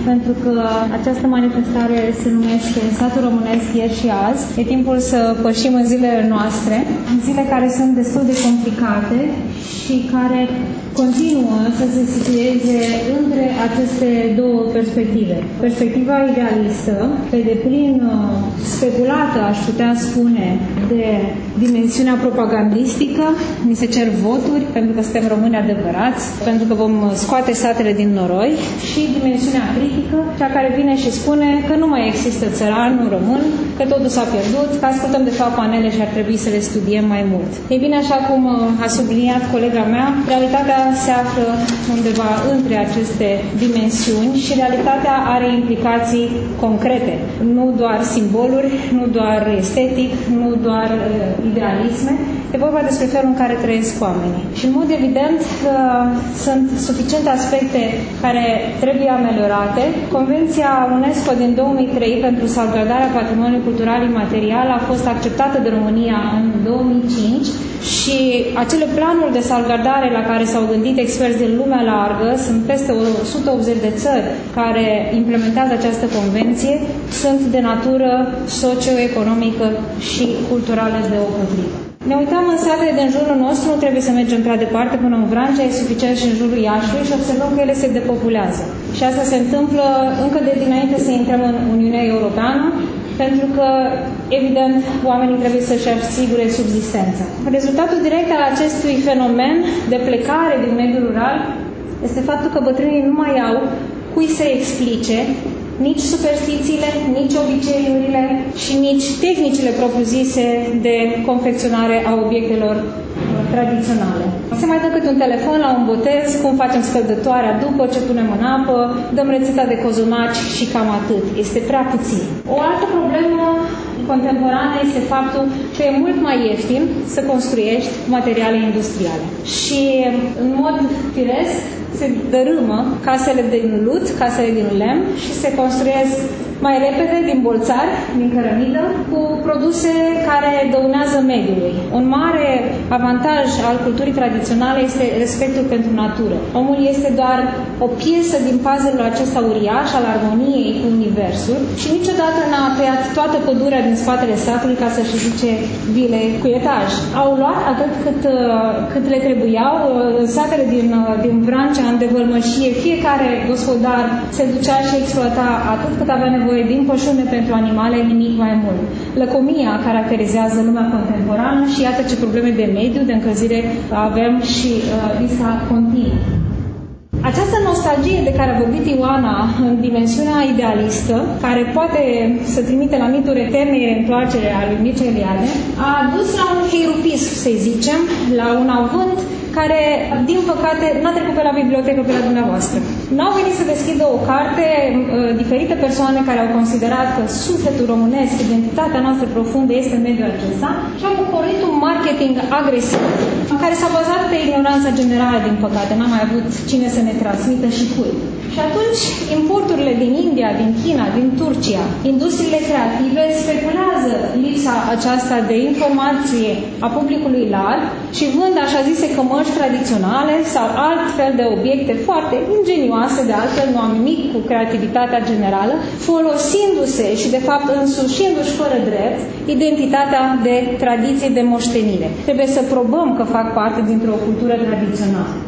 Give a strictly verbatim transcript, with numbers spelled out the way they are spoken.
pentru că această manifestare se numește Satul Românesc ieri și azi. E timpul să pășim în zilele noastre, zile care sunt destul de complicate și care continuă să se situeze între aceste două perspective. Perspectiva idealistă, pe deplin speculată, aș putea spune, de dimensiunea propagandistică, ni se cer voturi pentru că suntem români adevărați, pentru că vom scoate satele din noroi, și dimensiunea critică, cea care vine și spune că nu mai există țăranul român, că totul s-a pierdut, că ascultăm de fapt panele și ar trebui să le studiem mai mult. Ei bine, așa cum a subliniat colega mea, realitatea se află undeva între aceste dimensiuni și realitatea are implicații concrete, nu doar simboluri, nu doar estetic, nu doar uh, idealisme, e vorba despre felul în care trăiesc oamenii. Și în mod evident uh, sunt suficiente aspecte care trebuie ameliorate. Convenția UNESCO din două mii trei pentru salvgardarea patrimoniului cultural imaterial a fost acceptată de România în două mii cinci și acele planuri de salvgardare la care s-au gândit experți din lumea largă, sunt peste o sută optzeci de țări care implementează această convenție, sunt de natură socioeconomică și culturală deopotrivă. Ne uităm în satele din jurul nostru, nu trebuie să mergem prea departe până în Vrancea, e suficient și în jurul Iașului și observăm că ele se depopulează. Și asta se întâmplă încă de dinainte să intrăm în Uniunea Europeană, pentru că, evident, oamenii trebuie să-și asigure subzistența. Rezultatul direct al acestui fenomen de plecare din mediul rural este faptul că bătrânii nu mai au cui să explice nici superstițiile, nici obiceiurile și nici tehnicile propriu-zise de confecționare a obiectelor tradiționale. Se mai dă câte un telefon la un botez, cum facem scăldătoarea după ce punem în apă, dăm rețeta de cozonaci și cam atât. Este prea puțin. O altă problemă contemporană este faptul că e mult mai ieftin să construiești materiale industriale. Și în mod firesc se dărâmă casele din lut, casele din lemn și se construiesc mai repede din bolțari, din cărămidă, cu produse care dăunează mediului. Un mare avantaj al culturii tradiționale este respectul pentru natură. Omul este doar o piesă din puzzle-ul acesta uriaș al armoniei cu universul și niciodată n-a tăiat toată pădurea din spatele satului ca să-și ridice vile cu etaj. Au luat atât cât, cât le trebuiau. În satele din, din Vrancea, în devălmășie, fiecare gospodar se ducea și exploata atât cât avea nevoie din pășune pentru animale, nimic mai mult. Lăcomia caracterizează lumea contemporană și iată ce probleme de mediu, de încălzire avem și uh, lista continuă. Această nostalgie de care a vorbit Ioana în dimensiunea idealistă, care poate să trimite la mituri eterne reîntoarcere a lui Mircea Eliade, a dus la un heirupism, să-i zicem, la un avânt care, din păcate, n-a trecut pe la bibliotecă pe la dumneavoastră. N-au venit să deschidă o carte, diferite persoane care au considerat că sufletul românesc, identitatea noastră profundă este în mediul acesta și au pornit un marketing agresiv, care s-a bazat pe ignoranța generală, din păcate. N-a mai avut cine să ne transmită și cui. Și atunci, importurile din India, din China, din Turcia, industriile creative speculează lipsa aceasta de informație a publicului larg și vând așa zise cămăși tradiționale sau alt fel de obiecte foarte ingenioase, de altfel nu am nimic cu creativitatea generală, folosindu-se și de fapt însușindu-și fără drept identitatea de tradiție, de moștenire. Trebuie să probăm că fac parte dintr-o cultură tradițională.